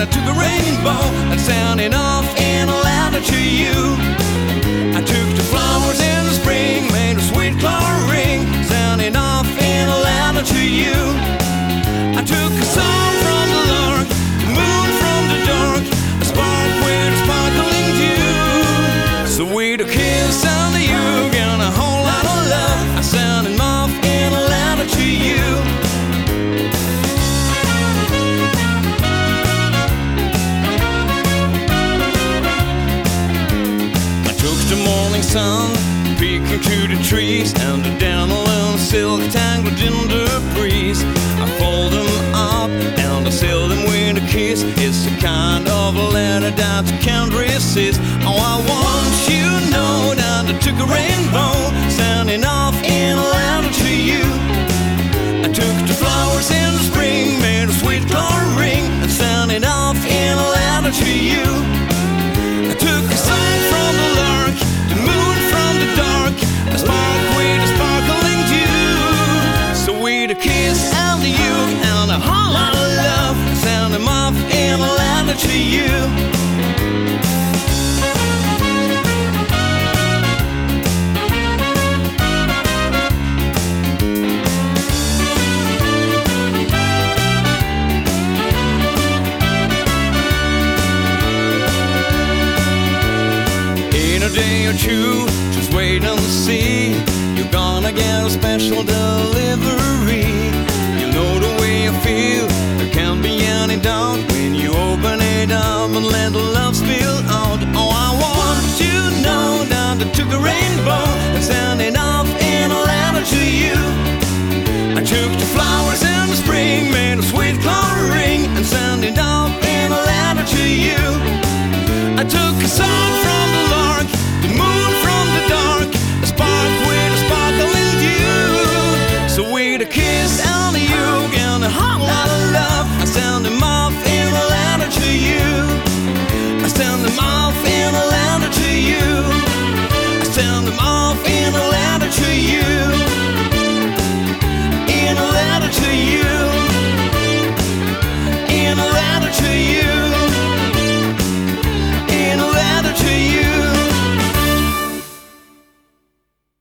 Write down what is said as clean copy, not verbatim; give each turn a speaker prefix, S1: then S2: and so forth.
S1: took a rainbow and sounded off in a letter to you. I took the flowers in the spring, made a sweet flower ring, sounding off in a letter to you. I took a song from the lark, the moon from the dark, a spark with a sparkling dew. So with a kiss under you and a whole lot of love, I sounded off in a letter to you. The morning sun peeking through the trees, and the dandelion silk tangled in the breeze. I fold them up and I seal them with a kiss. It's a kind of a letter that you can't resist. Oh, I want you to know that I took a rainbow, sending off in a letter to you. I took the flowers in the spring, made a sweet flower ring, and sent it off in a letter to you. I took a song from the lark, the moon from the dark, a spark with a sparkling dew. So with a kiss and a you and a whole lot of love, I send them off in a letter to you. A day or two, just wait and see. You're gonna get a special delivery. You know the way I feel, there can't be any doubt when you open it up and let the love spill out. Oh, I want you to know that I took a rainbow and sent it